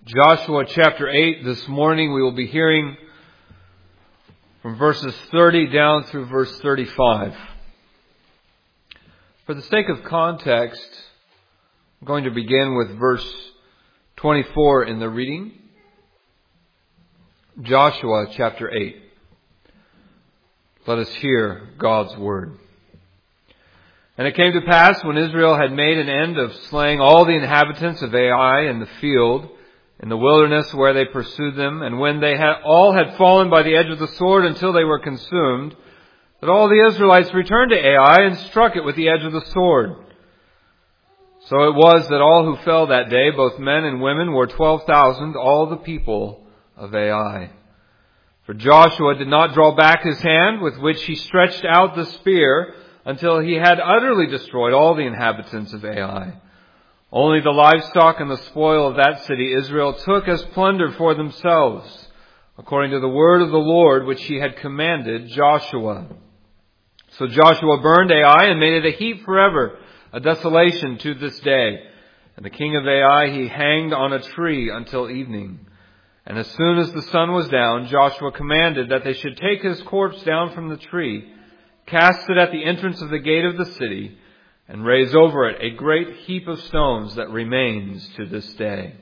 Joshua chapter 8. This morning we will be hearing from verses 30 down through verse 35. For the sake of context, I'm going to begin with verse 24 in the reading. Joshua chapter 8. Let us hear God's word. And it came to pass when Israel had made an end of slaying all the inhabitants of Ai in the field, in the wilderness where they pursued them, and when they all had fallen by the edge of the sword until they were consumed, that all the Israelites returned to Ai and struck it with the edge of the sword. So it was that all who fell that day, both men and women, were 12,000, all the people of Ai. For Joshua did not draw back his hand with which he stretched out the spear until he had utterly destroyed all the inhabitants of Ai. Only the livestock and the spoil of that city Israel took as plunder for themselves, according to the word of the Lord which he had commanded Joshua. So Joshua burned Ai and made it a heap forever, a desolation to this day. And the king of Ai he hanged on a tree until evening. And as soon as the sun was down, Joshua commanded that they should take his corpse down from the tree, cast it at the entrance of the gate of the city, and raise over it a great heap of stones that remains to this day.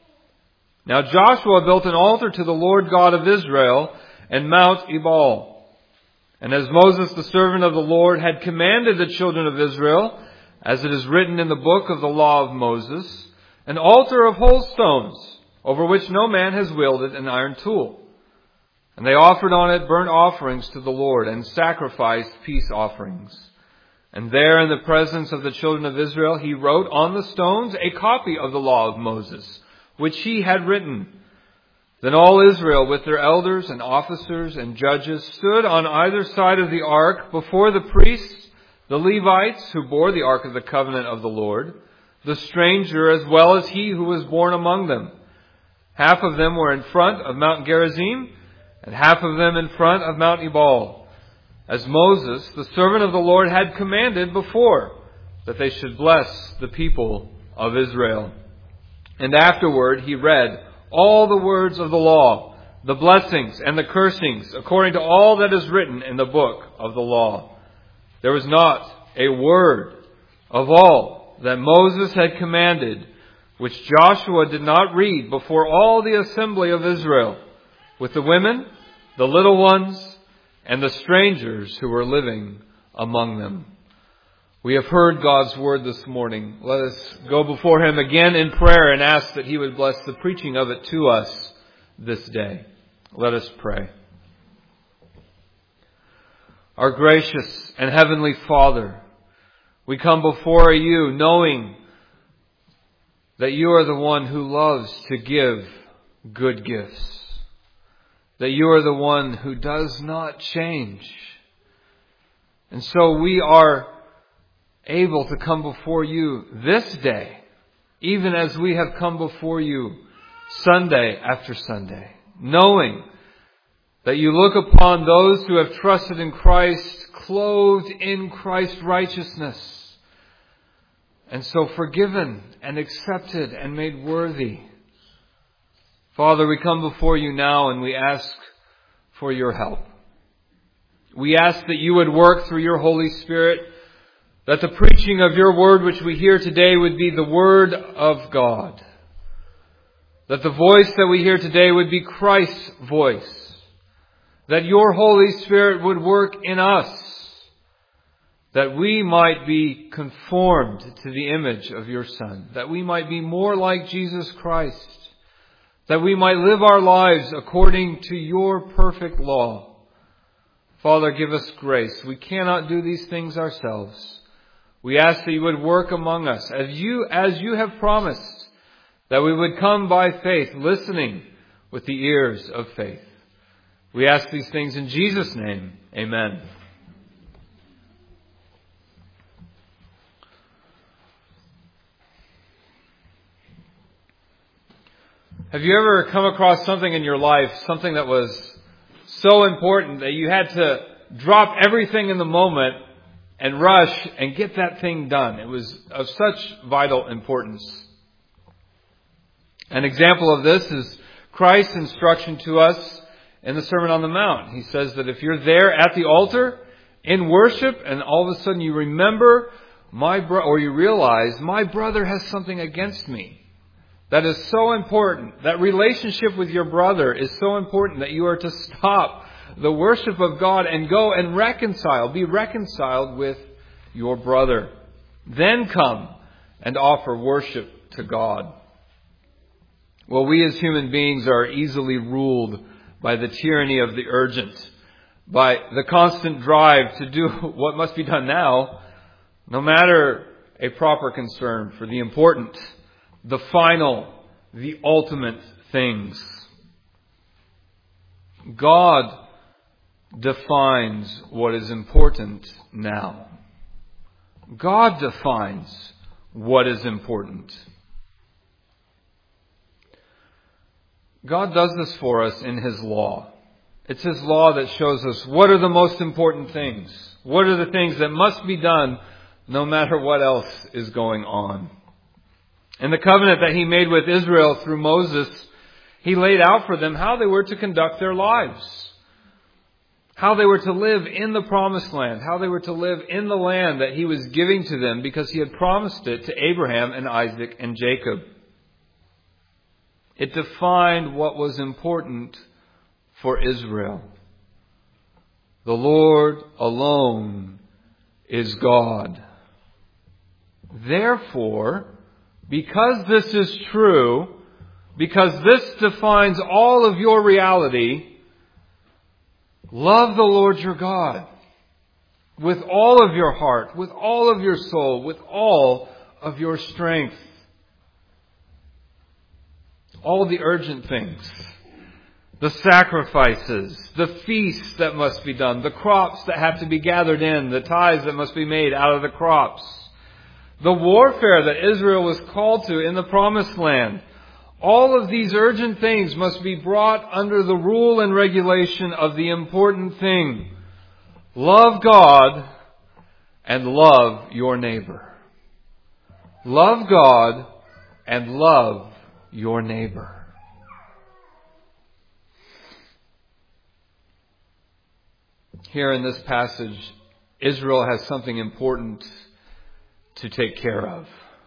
Now Joshua built an altar to the Lord God of Israel in Mount Ebal. And as Moses, the servant of the Lord, had commanded the children of Israel, as it is written in the book of the law of Moses, an altar of whole stones, over which no man has wielded an iron tool. And they offered on it burnt offerings to the Lord, and sacrificed peace offerings. And there in the presence of the children of Israel, he wrote on the stones a copy of the law of Moses, which he had written. Then all Israel with their elders and officers and judges stood on either side of the ark before the priests, the Levites who bore the ark of the covenant of the Lord, the stranger as well as he who was born among them. Half of them were in front of Mount Gerizim, and half of them in front of Mount Ebal, as Moses, the servant of the Lord, had commanded before, that they should bless the people of Israel. And afterward he read all the words of the law, the blessings and the cursings, according to all that is written in the book of the law. There was not a word of all that Moses had commanded, which Joshua did not read before all the assembly of Israel, with the women, the little ones, and the strangers who were living among them. We have heard God's word this morning. Let us go before him again in prayer and ask that he would bless the preaching of it to us this day. Let us pray. Our gracious and heavenly Father, we come before you knowing that you are the one who loves to give good gifts. That you are the one who does not change. And so we are able to come before you this day, even as we have come before you Sunday after Sunday, knowing that you look upon those who have trusted in Christ, clothed in Christ's righteousness, and so forgiven and accepted and made worthy. Father, we come before you now and we ask for your help. We ask that you would work through your Holy Spirit, that the preaching of your word which we hear today would be the word of God. That the voice that we hear today would be Christ's voice. That your Holy Spirit would work in us, that we might be conformed to the image of your Son, that we might be more like Jesus Christ, that we might live our lives according to your perfect law. Father, give us grace. We cannot do these things ourselves. We ask that you would work among us as you have promised, that we would come by faith, listening with the ears of faith. We ask these things in Jesus' name. Amen. Have you ever come across something in your life, something that was so important that you had to drop everything in the moment and rush and get that thing done? It was of such vital importance. An example of this is Christ's instruction to us in the Sermon on the Mount. He says that if you're there at the altar in worship and all of a sudden you remember or you realize my brother has something against me, that is so important. That relationship with your brother is so important that you are to stop the worship of God and go and be reconciled with your brother. Then come and offer worship to God. Well, we as human beings are easily ruled by the tyranny of the urgent, by the constant drive to do what must be done now, no matter a proper concern for the important, the final, the ultimate things. God defines what is important now. God defines what is important. God does this for us in His law. It's His law that shows us what are the most important things. What are the things that must be done no matter what else is going on. In the covenant that He made with Israel through Moses, He laid out for them how they were to conduct their lives. How they were to live in the promised land. How they were to live in the land that He was giving to them because He had promised it to Abraham and Isaac and Jacob. It defined what was important for Israel. The Lord alone is God. Therefore, because this is true, because this defines all of your reality, love the Lord your God with all of your heart, with all of your soul, with all of your strength. All the urgent things, the sacrifices, the feasts that must be done, the crops that have to be gathered in, the tithes that must be made out of the crops, the warfare that Israel was called to in the promised land. All of these urgent things must be brought under the rule and regulation of the important thing. Love God and love your neighbor. Love God and love your neighbor. Here in this passage, Israel has something important to take care of.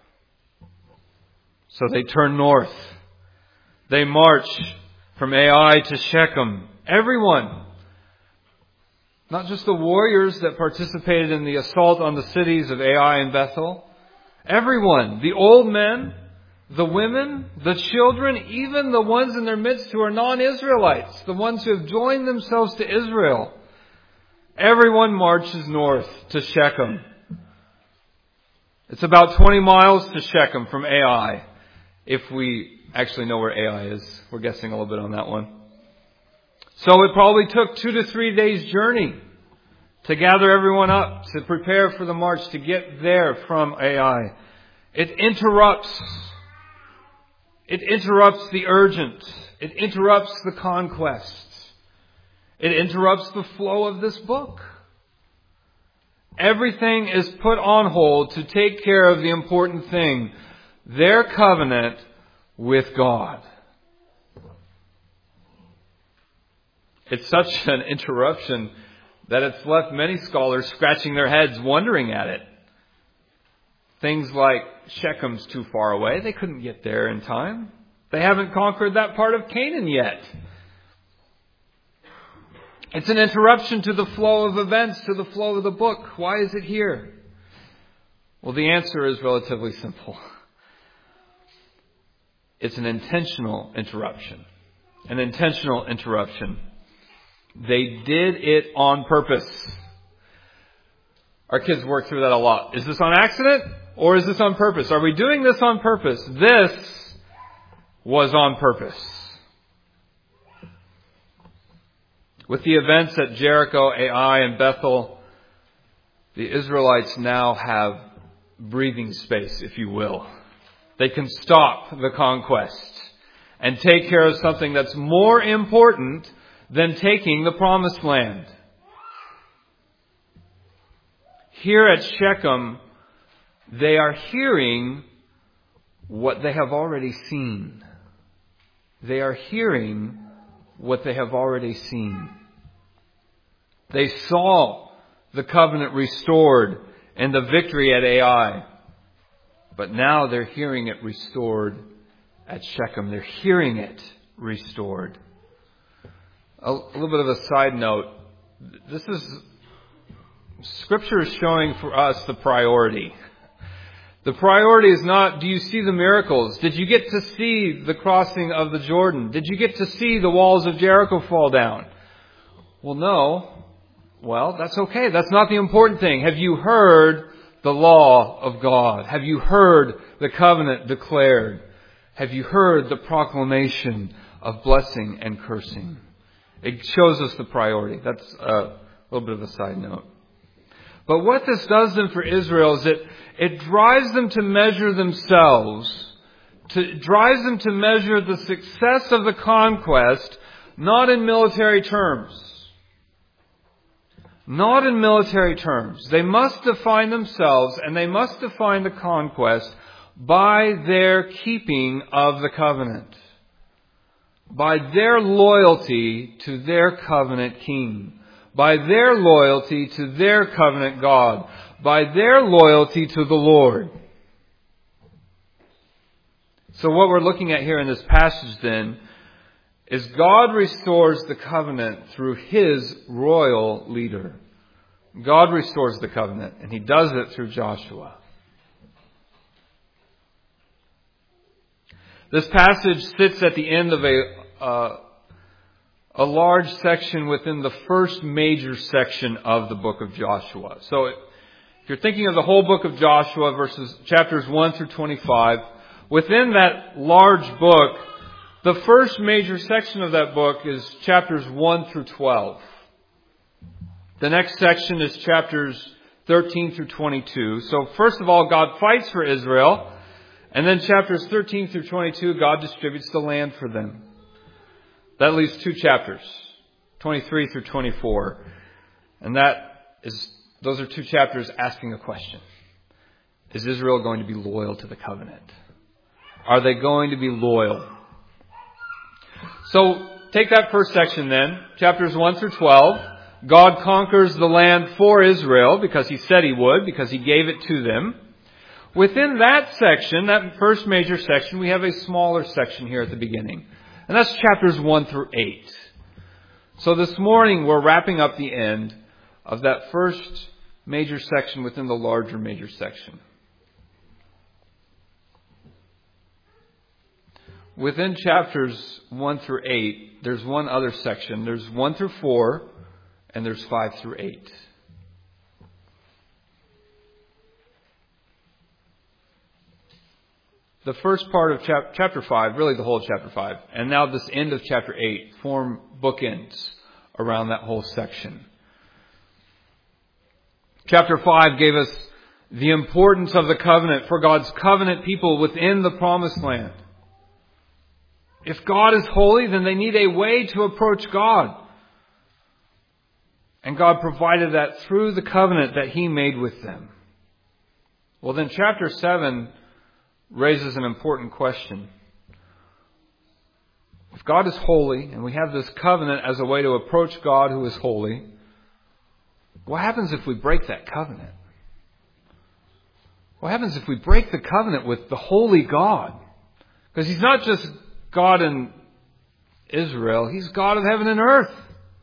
So they turn north. They march from Ai to Shechem. Everyone, not just the warriors that participated in the assault on the cities of Ai and Bethel. Everyone, the old men, the women, the children, even the ones in their midst who are non-Israelites, the ones who have joined themselves to Israel. Everyone marches north to Shechem. It's about 20 miles to Shechem from Ai, if we actually know where Ai is. We're guessing a little bit on that one. So it probably took 2 to 3 days' journey to gather everyone up, to prepare for the march, to get there from Ai. It interrupts the urgent. It interrupts the conquest. It interrupts the flow of this book. Everything is put on hold to take care of the important thing, their covenant with God. It's such an interruption that it's left many scholars scratching their heads wondering at it. Things like Shechem's too far away. They couldn't get there in time. They haven't conquered that part of Canaan yet. It's an interruption to the flow of events, to the flow of the book. Why is it here? Well, the answer is relatively simple. It's an intentional interruption. An intentional interruption. They did it on purpose. Our kids work through that a lot. Is this on accident or is this on purpose? Are we doing this on purpose? This was on purpose. With the events at Jericho, Ai, and Bethel, the Israelites now have breathing space, if you will. They can stop the conquest and take care of something that's more important than taking the promised land. Here at Shechem, they are hearing what they have already seen. they are hearing what they have already seen. They saw the covenant restored and the victory at Ai. But now they're hearing it restored at Shechem. They're hearing it restored. A little bit of a side note. Scripture is showing for us the priority. The priority is not, do you see the miracles? Did you get to see the crossing of the Jordan? Did you get to see the walls of Jericho fall down? Well, no. Well, that's okay. That's not the important thing. Have you heard the law of God? Have you heard the covenant declared? Have you heard the proclamation of blessing and cursing? It shows us the priority. That's a little bit of a side note. But what this does then for Israel is it drives them to measure themselves, drives them to measure the success of the conquest, not in military terms. Not in military terms. They must define themselves and they must define the conquest by their keeping of the covenant. By their loyalty to their covenant king. By their loyalty to their covenant God. By their loyalty to the Lord. So what we're looking at here in this passage then is God restores the covenant through His royal leader. God restores the covenant, and He does it through Joshua. This passage sits at the end of a large section within the first major section of the book of Joshua. So if you're thinking of the whole book of Joshua, chapters 1 through 25, within that large book, the first major section of that book is chapters 1 through 12. The next section is chapters 13 through 22. So first of all, God fights for Israel. And then chapters 13 through 22, God distributes the land for them. That leaves 2 chapters, 23 through 24. And those are 2 chapters asking a question. Is Israel going to be loyal to the covenant? Are they going to be loyal? So take that first section then, chapters 1 through 12. God conquers the land for Israel because He said He would, because He gave it to them. Within that section, that first major section, we have a smaller section here at the beginning. And that's chapters 1 through 8. So this morning we're wrapping up the end of that first major section within the larger major section. Within chapters 1 through 8, there's one other section. There's 1 through 4, and there's 5 through 8. The first part of chapter 5, really the whole of chapter 5, and now this end of chapter 8 form bookends around that whole section. Chapter 5 gave us the importance of the covenant for God's covenant people within the promised land. If God is holy, then they need a way to approach God. And God provided that through the covenant that He made with them. Well, then chapter 7 raises an important question. If God is holy, and we have this covenant as a way to approach God who is holy, what happens if we break that covenant? What happens if we break the covenant with the holy God? Because He's not just God in Israel, He's God of heaven and earth.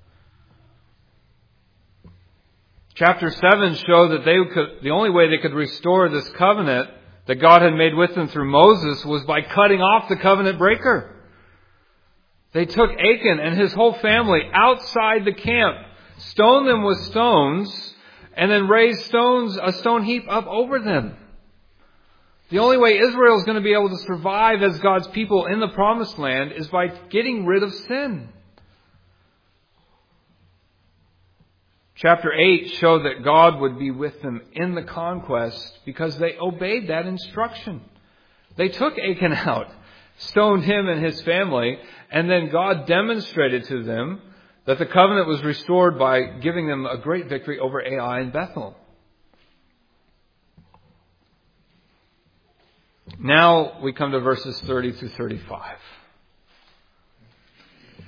Chapter 7 showed that the only way they could restore this covenant that God had made with them through Moses was by cutting off the covenant breaker. They took Achan and his whole family outside the camp, stoned them with stones, and then raised a stone heap up over them. The only way Israel is going to be able to survive as God's people in the promised land is by getting rid of sin. Chapter 8 showed that God would be with them in the conquest because they obeyed that instruction. They took Achan out, stoned him and his family, and then God demonstrated to them that the covenant was restored by giving them a great victory over Ai and Bethel. Now we come to verses 30 through 35.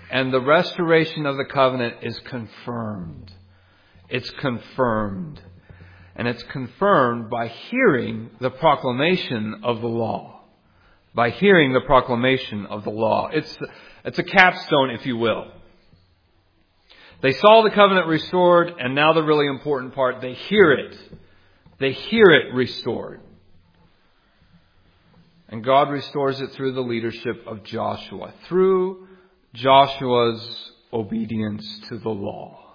And the restoration of the covenant is confirmed. It's confirmed. And it's confirmed by hearing the proclamation of the law. By hearing the proclamation of the law. It's a capstone, if you will. They saw the covenant restored, and now the really important part, they hear it. They hear it restored. And God restores it through the leadership of Joshua. Through Joshua's obedience to the law.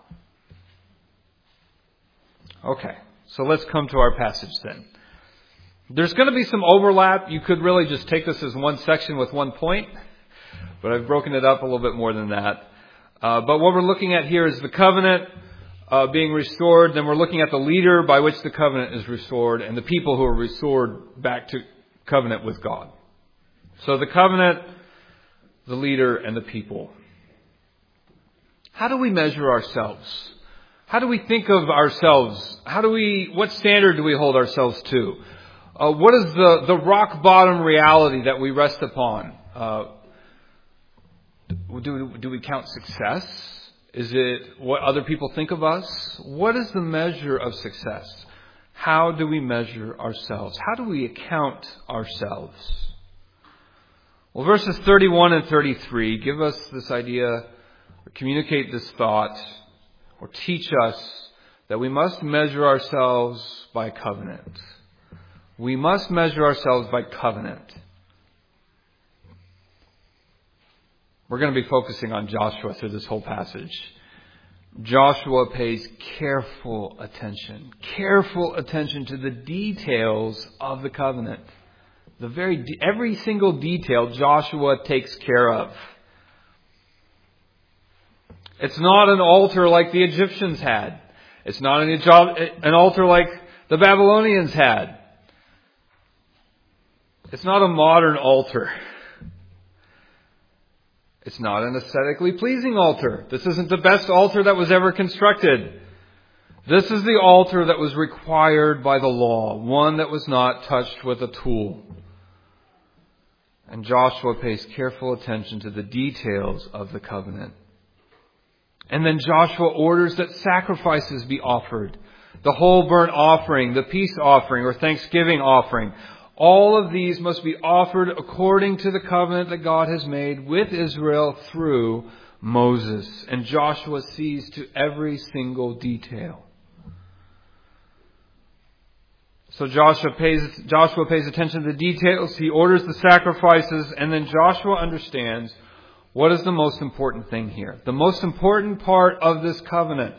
Okay, so let's come to our passage then. There's going to be some overlap. You could really just take this as one section with one point. But I've broken it up a little bit more than that. But what we're looking at here is the covenant being restored. Then we're looking at the leader by which the covenant is restored. And the people who are restored back to covenant with God. So the covenant, the leader, and the people. How do we measure ourselves? How do we think of ourselves? What standard do we hold ourselves to? What is the rock bottom reality that we rest upon? Do we count success? Is it what other people think of us? What is the measure of success? How do we measure ourselves? How do we account ourselves? Well, verses 31 and 33 give us this idea, or communicate this thought, or teach us that we must measure ourselves by covenant. We must measure ourselves by covenant. We're going to be focusing on Joshua through this whole passage. Joshua pays careful attention to the details of the covenant. Every single detail Joshua takes care of. It's not an altar like the Egyptians had. It's not an altar like the Babylonians had. It's not a modern altar. It's not an aesthetically pleasing altar. This isn't the best altar that was ever constructed. This is the altar that was required by the law, one that was not touched with a tool. And Joshua pays careful attention to the details of the covenant. And then Joshua orders that sacrifices be offered. The whole burnt offering, the peace offering or thanksgiving offering. All of these must be offered according to the covenant that God has made with Israel through Moses. And Joshua sees to every single detail. So Joshua pays attention to the details. He orders the sacrifices. And then Joshua understands what is the most important thing here. The most important part of this covenant.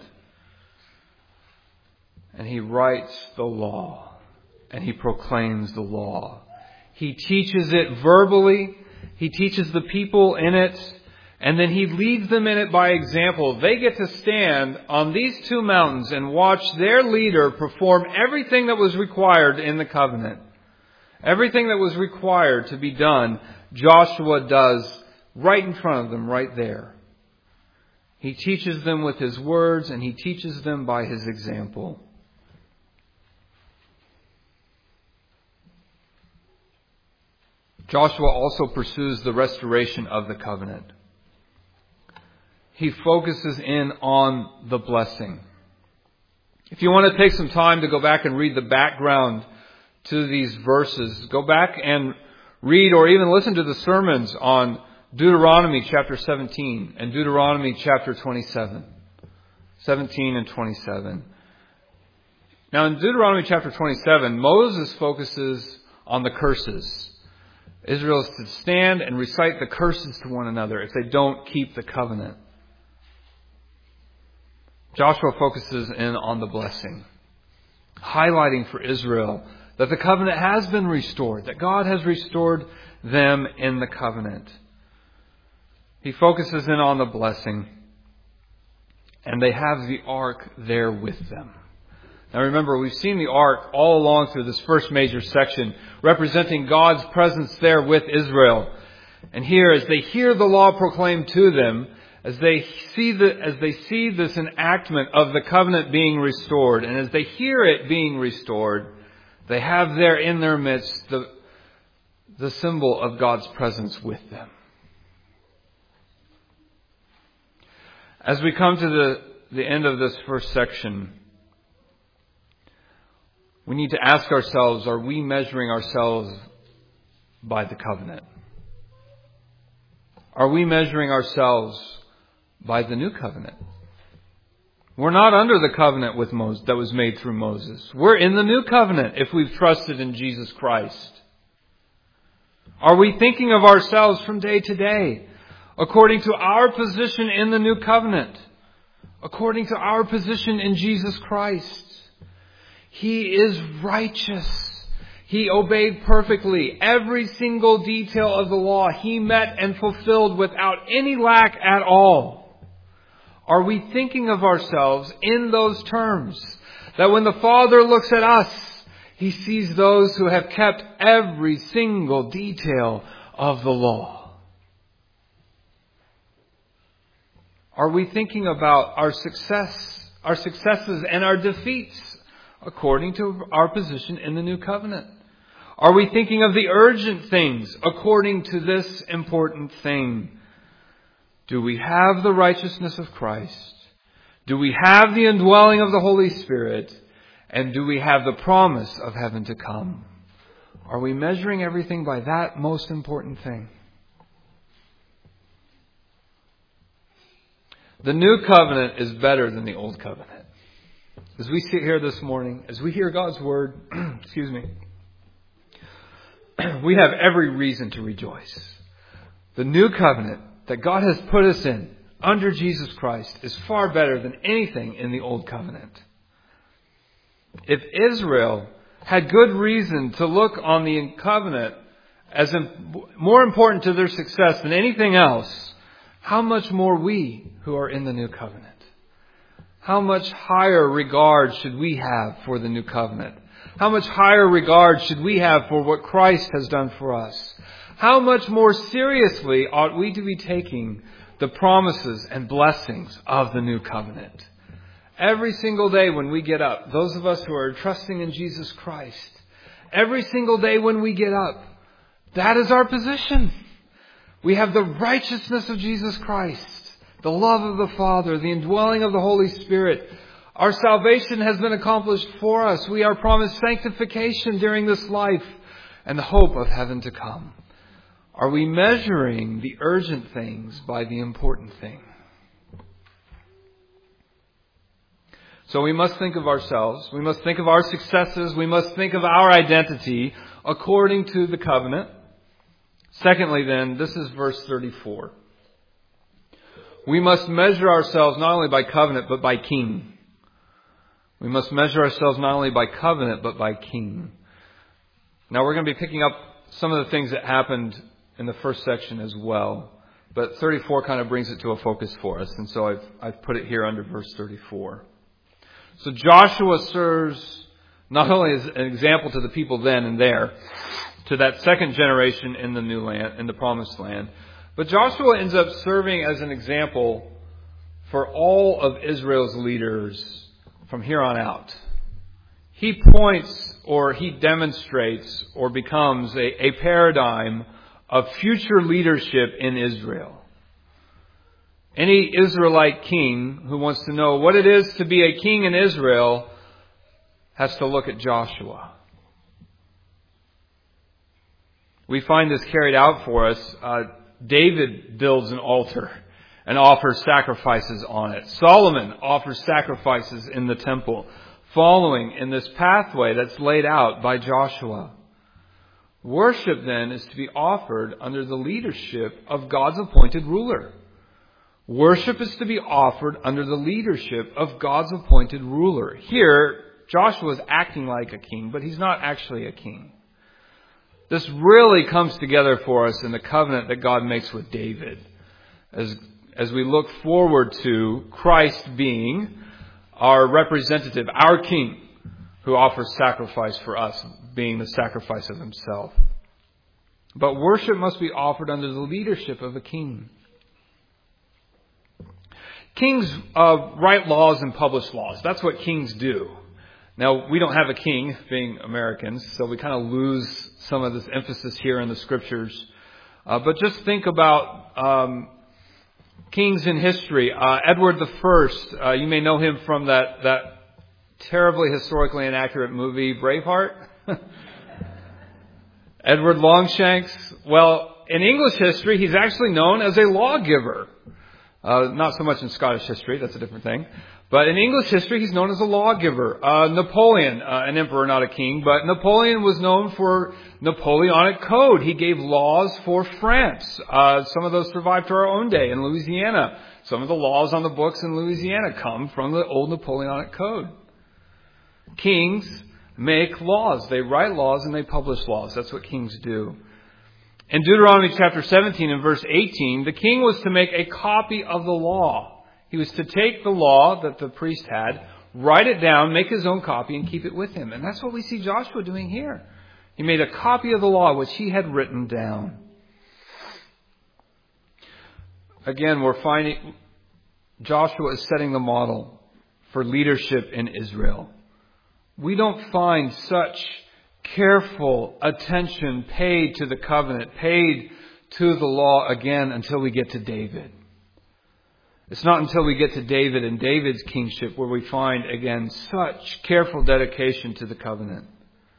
And he writes the law. And he proclaims the law. He teaches it verbally. He teaches the people in it. And then he leads them in it by example. They get to stand on these two mountains and watch their leader perform everything that was required in the covenant. Everything that was required to be done, Joshua does right in front of them, right there. He teaches them with his words and he teaches them by his example. Joshua also pursues the restoration of the covenant. He focuses in on the blessing. If you want to take some time to go back and read the background to these verses, go back and read or even listen to the sermons on Deuteronomy chapter 17 and Deuteronomy chapter 27. 17 and 27. Now in Deuteronomy chapter 27, Moses focuses on the curses. Israel is to stand and recite the curses to one another if they don't keep the covenant. Joshua focuses in on the blessing, highlighting for Israel that the covenant has been restored, that God has restored them in the covenant. He focuses in on the blessing, and they have the ark there with them. Now remember, we've seen the ark all along through this first major section, representing God's presence there with Israel. And here, as they hear the law proclaimed to them, as they see this enactment of the covenant being restored, and as they hear it being restored, they have there in their midst the symbol of God's presence with them. As we come to the end of this first section, we need to ask ourselves, are we measuring ourselves by the covenant? Are we measuring ourselves by the new covenant? We're not under the covenant with Moses that was made through Moses. We're in the new covenant if we've trusted in Jesus Christ. Are we thinking of ourselves from day to day according to our position in the new covenant? According to our position in Jesus Christ? He is righteous. He obeyed perfectly every single detail of the law. He met and fulfilled without any lack at all. Are we thinking of ourselves in those terms? That when the Father looks at us, He sees those who have kept every single detail of the law. Are we thinking about our successes and our defeats according to our position in the new covenant? Are we thinking of the urgent things according to this important thing? Do we have the righteousness of Christ? Do we have the indwelling of the Holy Spirit? And do we have the promise of heaven to come? Are we measuring everything by that most important thing? The new covenant is better than the old covenant. As we sit here this morning, as we hear God's word, we have every reason to rejoice. The new covenant that God has put us in under Jesus Christ is far better than anything in the old covenant. If Israel had good reason to look on the covenant as more important to their success than anything else, how much more we who are in the new covenant? How much higher regard should we have for the new covenant? How much higher regard should we have for what Christ has done for us? How much more seriously ought we to be taking the promises and blessings of the new covenant? Every single day when we get up, those of us who are trusting in Jesus Christ, every single day when we get up, that is our position. We have the righteousness of Jesus Christ, the love of the Father, the indwelling of the Holy Spirit. Our salvation has been accomplished for us. We are promised sanctification during this life and the hope of heaven to come. Are we measuring the urgent things by the important thing? So we must think of ourselves. We must think of our successes. We must think of our identity according to the covenant. Secondly, then, this is verse 34. We must measure ourselves not only by covenant, but by king. We must measure ourselves not only by covenant, but by king. Now, we're going to be picking up some of the things that happened in the first section as well. But 34 kind of brings it to a focus for us. And so I've put it here under verse 34. So Joshua serves not only as an example to the people then and there, to that second generation in the new land, in the promised land, but Joshua ends up serving as an example for all of Israel's leaders from here on out. He points or he demonstrates or becomes a paradigm of future leadership in Israel. Any Israelite king who wants to know what it is to be a king in Israel has to look at Joshua. We find this carried out for us. David builds an altar and offers sacrifices on it. Solomon offers sacrifices in the temple, following in this pathway that's laid out by Joshua. Worship then is to be offered under the leadership of God's appointed ruler. Worship is to be offered under the leadership of God's appointed ruler. Here, Joshua is acting like a king, but he's not actually a king. This really comes together for us in the covenant that God makes with David. As we look forward to Christ being our representative, our king, who offers sacrifice for us, being the sacrifice of himself. But worship must be offered under the leadership of a king. Kings write laws and publish laws. That's what kings do. Now, we don't have a king, being Americans, so we kind of lose some of this emphasis here in the Scriptures. But just think about Kings in history. Edward I, you may know him from that terribly historically inaccurate movie, Braveheart. Edward Longshanks. Well, in English history, he's actually known as a lawgiver. Not so much in Scottish history, that's a different thing. But in English history, he's known as a lawgiver. Napoleon, an emperor, not a king, but Napoleon was known for Napoleonic Code. He gave laws for France. Some of those survive to our own day in Louisiana. Some of the laws on the books in Louisiana come from the old Napoleonic Code. Kings make laws. They write laws and they publish laws. That's what kings do. In Deuteronomy chapter 17 and verse 18, the king was to make a copy of the law. He was to take the law that the priest had, write it down, make his own copy, and keep it with him. And that's what we see Joshua doing here. He made a copy of the law which he had written down. Again, we're finding Joshua is setting the model for leadership in Israel. We don't find such careful attention paid to the covenant, paid to the law again until we get to David. It's not until we get to David and David's kingship where we find, again, such careful dedication to the covenant.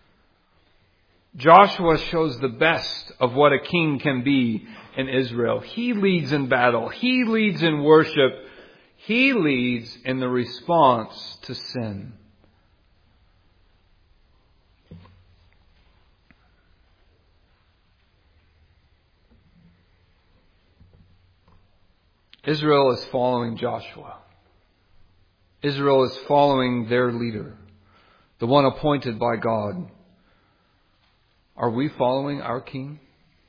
Joshua shows the best of what a king can be in Israel. He leads in battle. He leads in worship. He leads in the response to sin. Israel is following Joshua. Israel is following their leader, the one appointed by God. Are we following our king?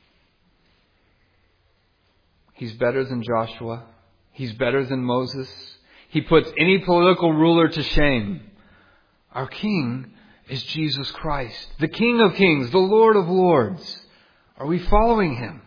He's better than Joshua. He's better than Moses. He puts any political ruler to shame. Our king is Jesus Christ, the King of Kings, the Lord of Lords. Are we following him?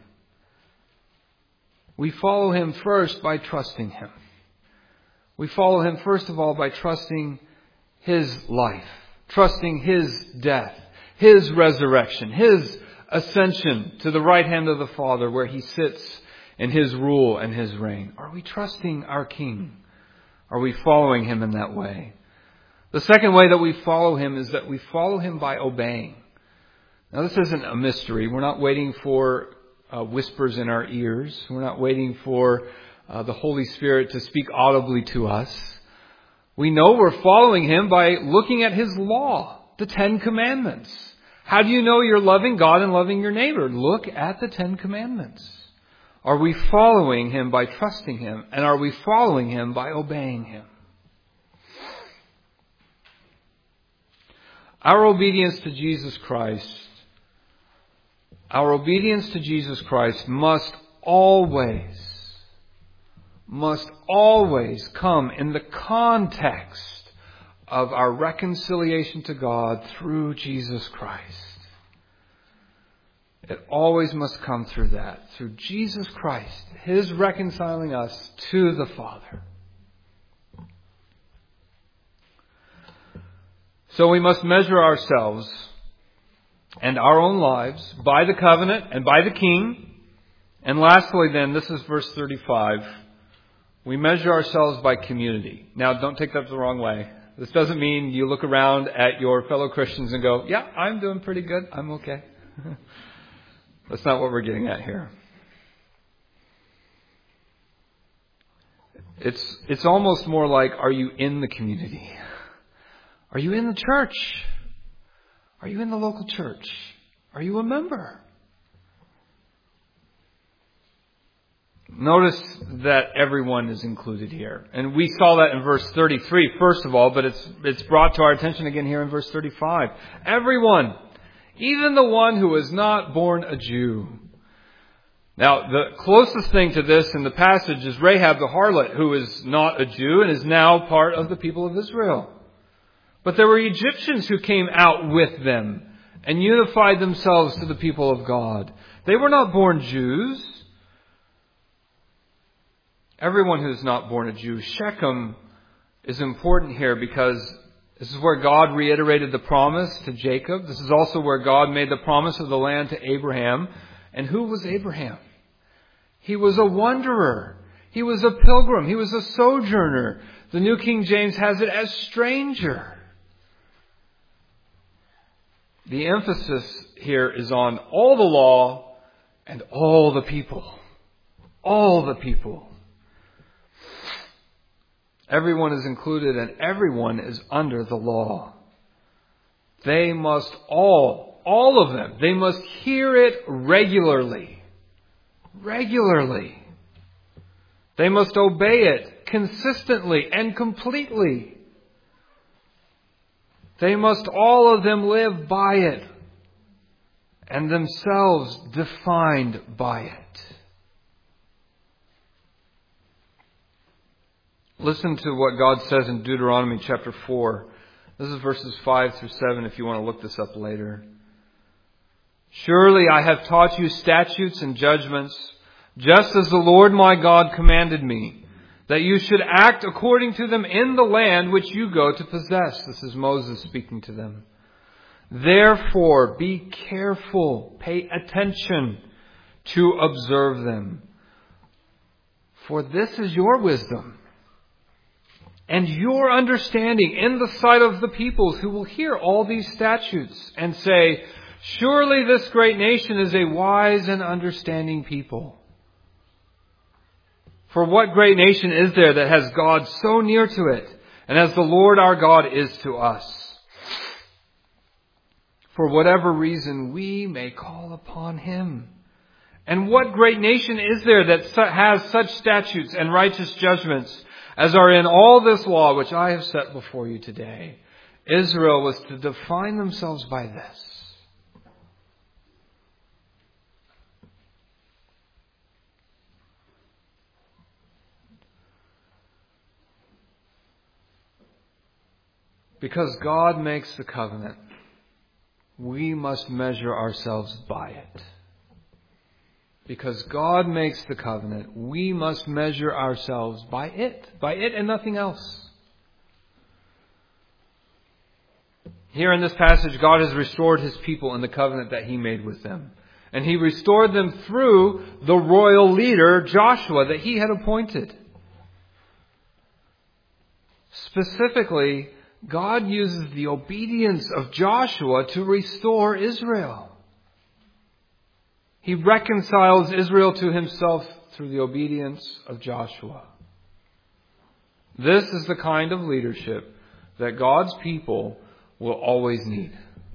We follow him first by trusting him. We follow him first of all by trusting his life, trusting his death, his resurrection, his ascension to the right hand of the Father where he sits in his rule and his reign. Are we trusting our King? Are we following him in that way? The second way that we follow him is that we follow him by obeying. Now this isn't a mystery. We're not waiting for whispers in our ears. We're not waiting for the Holy Spirit to speak audibly to us. We know we're following him by looking at his law, the Ten Commandments. How do you know you're loving God and loving your neighbor? Look at the Ten Commandments. Are we following him by trusting him? And are we following him by obeying him? Our obedience to Jesus Christ must always come in the context of our reconciliation to God through Jesus Christ. It always must come through that, through Jesus Christ, his reconciling us to the Father. So we must measure ourselves and our own lives by the covenant and by the King. And lastly then, this is verse 35, we measure ourselves by community. Now don't take that the wrong way. This doesn't mean you look around at your fellow Christians and go, yeah, I'm doing pretty good, I'm okay. That's not what we're getting at here. It's almost more like, are you in the community? Are you in the church? Are you in the local church? Are you a member? Notice that everyone is included here. And we saw that in verse 33, first of all, but it's brought to our attention again here in verse 35. Everyone, even the one who is not born a Jew. Now, the closest thing to this in the passage is Rahab the harlot, who is not a Jew and is now part of the people of Israel. But there were Egyptians who came out with them and unified themselves to the people of God. They were not born Jews. Everyone who is not born a Jew. Shechem is important here because this is where God reiterated the promise to Jacob. This is also where God made the promise of the land to Abraham. And who was Abraham? He was a wanderer. He was a pilgrim. He was a sojourner. The New King James has it as stranger. The emphasis here is on all the law and all the people. All the people. Everyone is included and everyone is under the law. They must all of them, they must hear it regularly. Regularly. They must obey it consistently and completely. They must all of them live by it and themselves defined by it. Listen to what God says in Deuteronomy chapter 4. This is verses 5 through 7 if you want to look this up later. Surely I have taught you statutes and judgments, just as the Lord my God commanded me, that you should act according to them in the land which you go to possess. This is Moses speaking to them. Therefore, be careful, pay attention to observe them. For this is your wisdom and your understanding in the sight of the peoples who will hear all these statutes and say, surely this great nation is a wise and understanding people. For what great nation is there that has God so near to it, and as the Lord our God is to us? For whatever reason we may call upon Him. And what great nation is there that has such statutes and righteous judgments as are in all this law which I have set before you today? Israel was to define themselves by this. Because God makes the covenant, we must measure ourselves by it. Because God makes the covenant, we must measure ourselves by it and nothing else. Here in this passage, God has restored His people in the covenant that He made with them. And He restored them through the royal leader, Joshua, that He had appointed. Specifically, God uses the obedience of Joshua to restore Israel. He reconciles Israel to Himself through the obedience of Joshua. This is the kind of leadership that God's people will always need.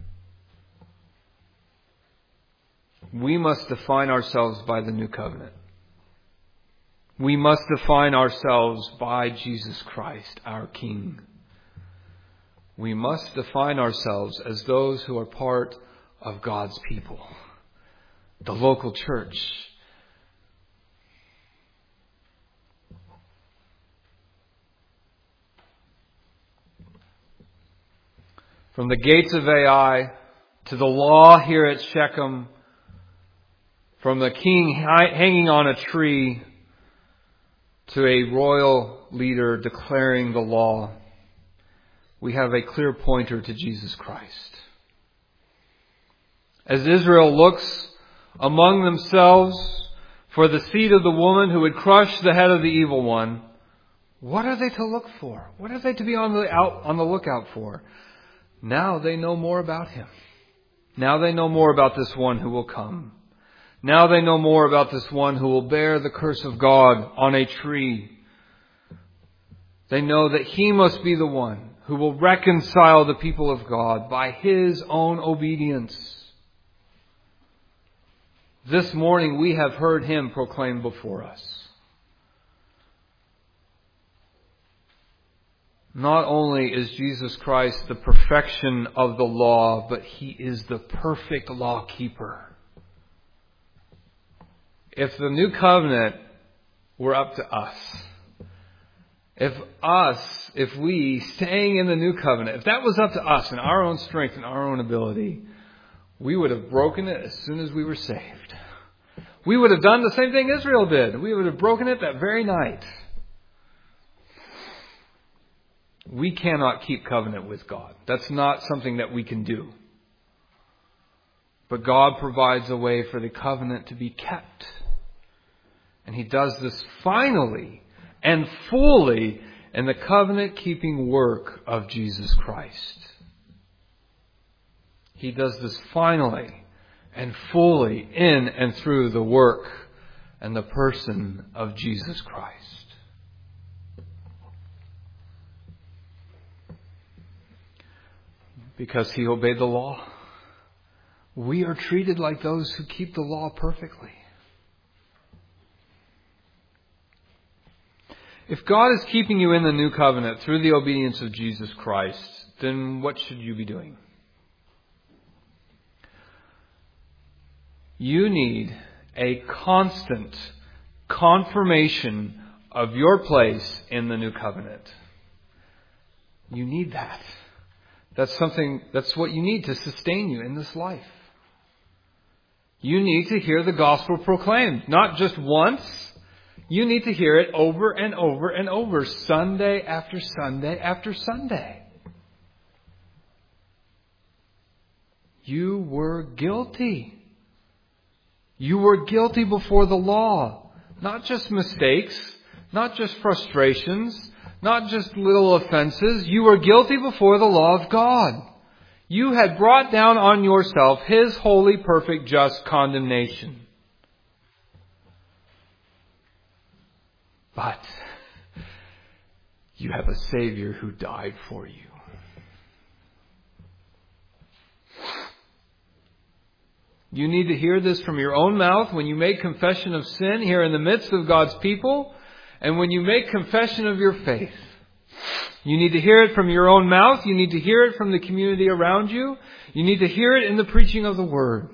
We must define ourselves by the new covenant. We must define ourselves by Jesus Christ, our King. We must define ourselves as those who are part of God's people, the local church. From the gates of Ai to the law here at Shechem, from the king hanging on a tree to a royal leader declaring the law, we have a clear pointer to Jesus Christ. As Israel looks among themselves for the seed of the woman who would crush the head of the evil one, what are they to look for? What are they to be on the lookout for? Now they know more about Him. Now they know more about this one who will come. Now they know more about this one who will bear the curse of God on a tree. They know that He must be the one who will reconcile the people of God by His own obedience. This morning we have heard Him proclaimed before us. Not only is Jesus Christ the perfection of the law, but He is the perfect law keeper. If the new covenant were up to us, if we staying in the new covenant, if that was up to us in our own strength and our own ability, we would have broken it as soon as we were saved. We would have done the same thing Israel did. We would have broken it that very night. We cannot keep covenant with God. That's not something that we can do. But God provides a way for the covenant to be kept. And He does this finally and fully in the covenant-keeping work of Jesus Christ. He does this finally and fully in and through the work and the person of Jesus Christ. Because He obeyed the law, we are treated like those who keep the law perfectly. If God is keeping you in the new covenant through the obedience of Jesus Christ, then what should you be doing? You need a constant confirmation of your place in the new covenant. You need that. That's what you need to sustain you in this life. You need to hear the gospel proclaimed, not just once. You need to hear it over and over and over, Sunday after Sunday after Sunday. You were guilty. You were guilty before the law. Not just mistakes, not just frustrations, not just little offenses. You were guilty before the law of God. You had brought down on yourself His holy, perfect, just condemnation. But you have a Savior who died for you. You need to hear this from your own mouth when you make confession of sin here in the midst of God's people, and when you make confession of your faith. You need to hear it from your own mouth. You need to hear it from the community around you. You need to hear it in the preaching of the Word.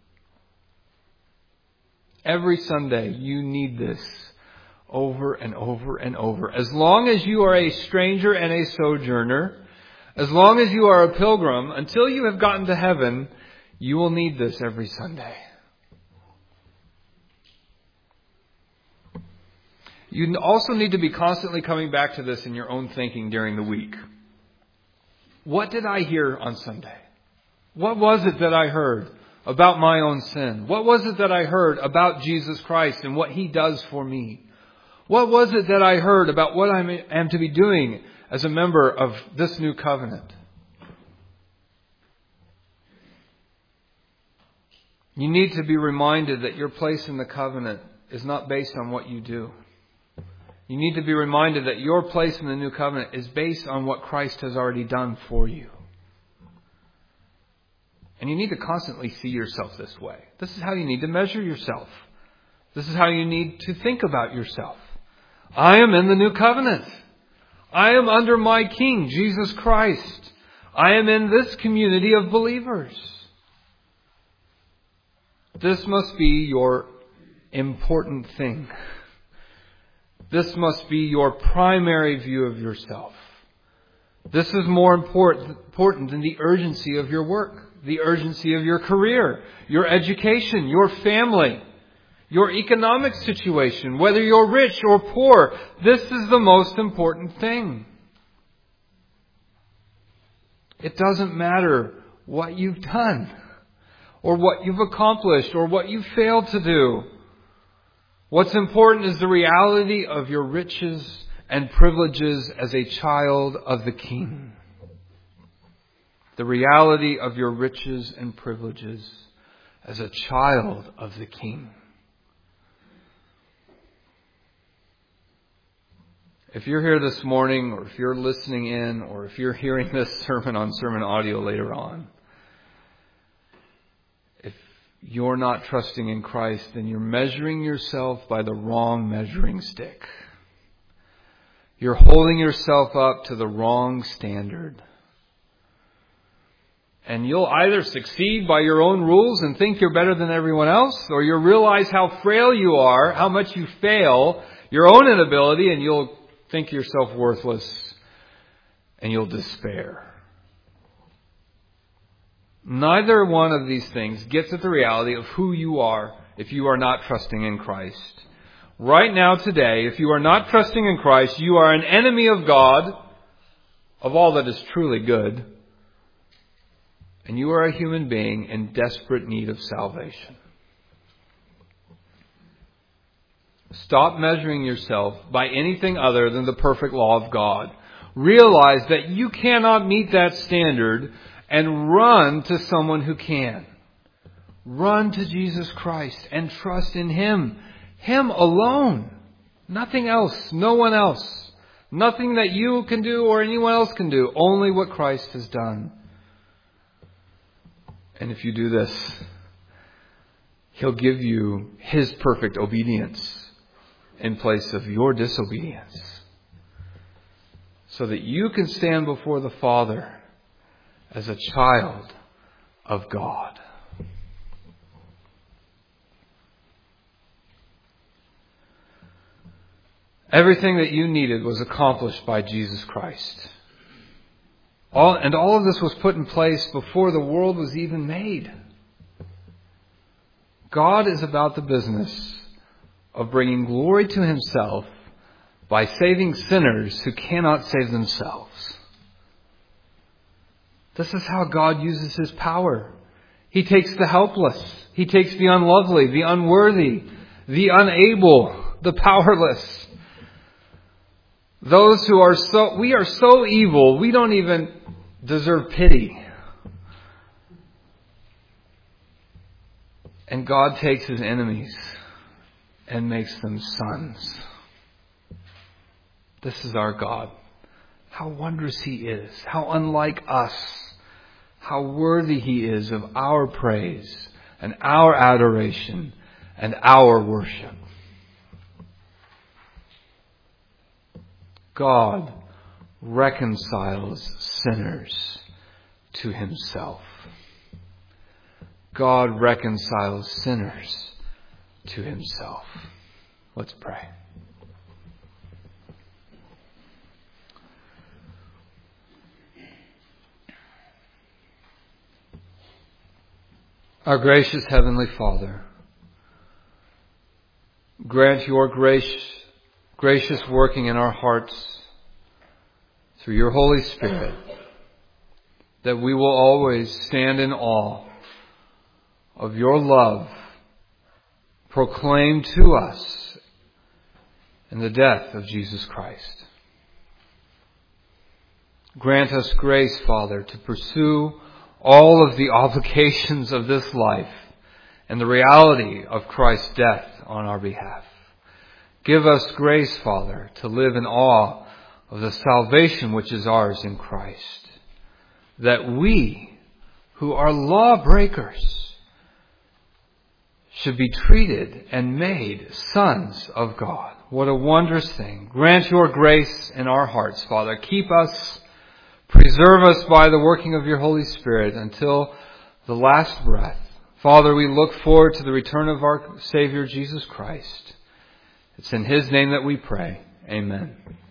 Every Sunday, you need this over and over and over. As long as you are a stranger and a sojourner, as long as you are a pilgrim, until you have gotten to heaven, you will need this every Sunday. You also need to be constantly coming back to this in your own thinking during the week. What did I hear on Sunday? What was it that I heard about my own sin? What was it that I heard about Jesus Christ and what He does for me? What was it that I heard about what I am to be doing as a member of this new covenant? You need to be reminded that your place in the covenant is not based on what you do. You need to be reminded that your place in the new covenant is based on what Christ has already done for you. And you need to constantly see yourself this way. This is how you need to measure yourself. This is how you need to think about yourself. I am in the new covenant. I am under my King, Jesus Christ. I am in this community of believers. This must be your important thing. This must be your primary view of yourself. This is more important than the urgency of your work, the urgency of your career, your education, your family, your economic situation, whether you're rich or poor. This is the most important thing. It doesn't matter what you've done, or what you've accomplished, or what you've failed to do. What's important is the reality of your riches and privileges as a child of the King. The reality of your riches and privileges as a child of the King. If you're here this morning, or if you're listening in, or if you're hearing this sermon on sermon audio later on, if you're not trusting in Christ, then you're measuring yourself by the wrong measuring stick. You're holding yourself up to the wrong standard. And you'll either succeed by your own rules and think you're better than everyone else, or you'll realize how frail you are, how much you fail, your own inability, and you'll think yourself worthless, and you'll despair. Neither one of these things gets at the reality of who you are if you are not trusting in Christ. Right now, today, if you are not trusting in Christ, you are an enemy of God, of all that is truly good, and you are a human being in desperate need of salvation. Stop measuring yourself by anything other than the perfect law of God. Realize that you cannot meet that standard and run to someone who can. Run to Jesus Christ and trust in Him. Him alone. Nothing else. No one else. Nothing that you can do or anyone else can do. Only what Christ has done. And if you do this, He'll give you His perfect obedience in place of your disobedience, so that you can stand before the Father as a child of God. Everything that you needed was accomplished by Jesus Christ. All of this was put in place before the world was even made. God is about the business of bringing glory to Himself by saving sinners who cannot save themselves. This is how God uses His power. He takes the helpless. He takes the unlovely, the unworthy, the unable, the powerless. Those who we are so evil, we don't even deserve pity. And God takes His enemies and makes them sons. This is our God. How wondrous He is. How unlike us. How worthy He is of our praise and our adoration and our worship. God reconciles sinners to Himself. God reconciles sinners to Himself. Let's pray. Our gracious Heavenly Father, grant your gracious working in our hearts through your Holy Spirit, that we will always stand in awe of your love proclaimed to us in the death of Jesus Christ. Grant us grace, Father, to pursue all of the obligations of this life and the reality of Christ's death on our behalf. Give us grace, Father, to live in awe of the salvation which is ours in Christ, that we, who are lawbreakers, should be treated and made sons of God. What a wondrous thing. Grant your grace in our hearts, Father. Keep us, preserve us by the working of your Holy Spirit until the last breath. Father, we look forward to the return of our Savior, Jesus Christ. It's in His name that we pray. Amen.